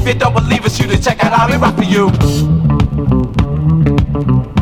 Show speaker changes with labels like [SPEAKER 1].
[SPEAKER 1] If you don't believe us, you to check out how we rock for you.